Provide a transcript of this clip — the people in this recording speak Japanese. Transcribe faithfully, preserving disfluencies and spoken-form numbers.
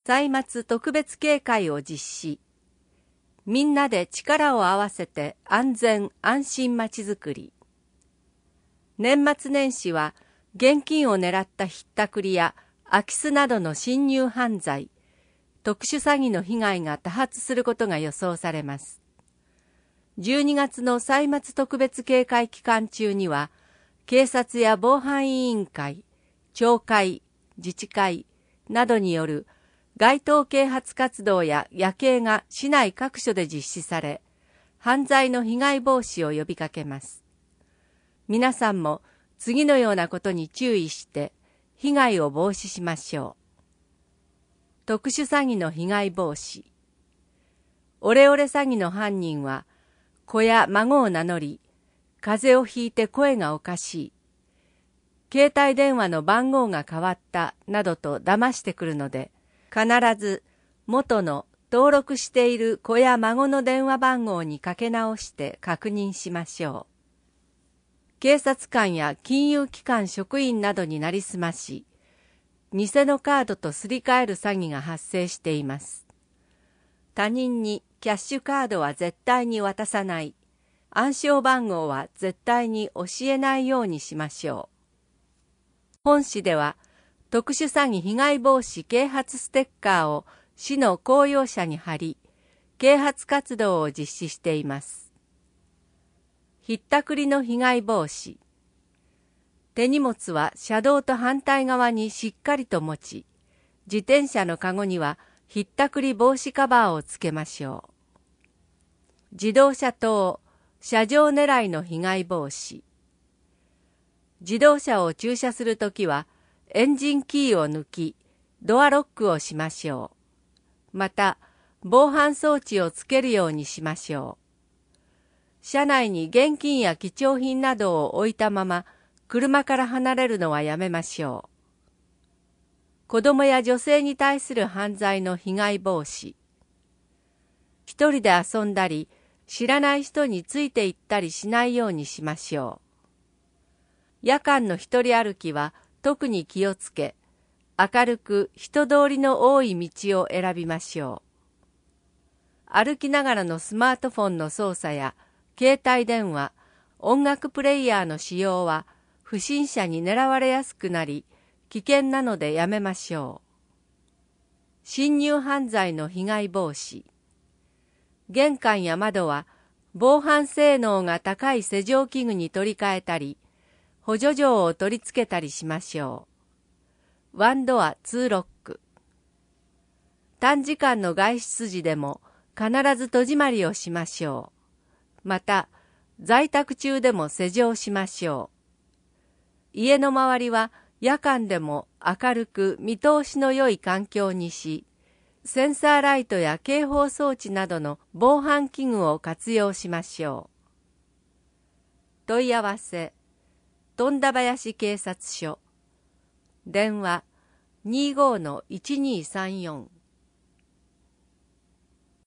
歳末特別警戒を実施。みんなで力を合わせて安全安心まちづくり。年末年始は現金を狙ったひったくりや空き巣などの侵入犯罪、特殊詐欺の被害が多発することが予想されます。じゅうにがつの歳末特別警戒期間中には、警察や防犯委員会、町会、自治会などによる街頭啓発活動や夜警が市内各所で実施され、犯罪の被害防止を呼びかけます。皆さんも次のようなことに注意して被害を防止しましょう。特殊詐欺の被害防止。オレオレ詐欺の犯人は、子や孫を名乗り、風邪をひいて声がおかしい、携帯電話の番号が変わったなどと騙してくるので、必ず元の登録している子や孫の電話番号にかけ直して確認しましょう。警察官や金融機関職員などになりすまし、偽のカードとすり替える詐欺が発生しています。他人にキャッシュカードは絶対に渡さない。暗証番号は絶対に教えないようにしましょう。本市では、特殊詐欺被害防止啓発ステッカーを市の公用車に貼り、啓発活動を実施しています。ひったくりの被害防止。手荷物は車道と反対側にしっかりと持ち、自転車のかごにはひったくり防止カバーをつけましょう。自動車盗、車上狙いの被害防止。自動車を駐車するときは、エンジンキーを抜き、ドアロックをしましょう。また、防犯装置をつけるようにしましょう。車内に現金や貴重品などを置いたまま、車から離れるのはやめましょう。子供や女性に対する犯罪の被害防止。一人で遊んだり、知らない人について行ったりしないようにしましょう。夜間の一人歩きは特に気をつけ、明るく人通りの多い道を選びましょう。歩きながらのスマートフォンの操作や携帯電話、音楽プレイヤーの使用は不審者に狙われやすくなり、危険なのでやめましょう。侵入犯罪の被害防止。玄関や窓は防犯性能が高い施錠器具に取り替えたり、補助錠を取り付けたりしましょう。ワンドアツーロック。短時間の外出時でも必ず戸締まりをしましょう。また、在宅中でも施錠しましょう。家の周りは夜間でも明るく見通しの良い環境にし、センサーライトや警報装置などの防犯器具を活用しましょう。問い合わせ、富田林警察署。電話 にじゅうごのいちにーさんよん。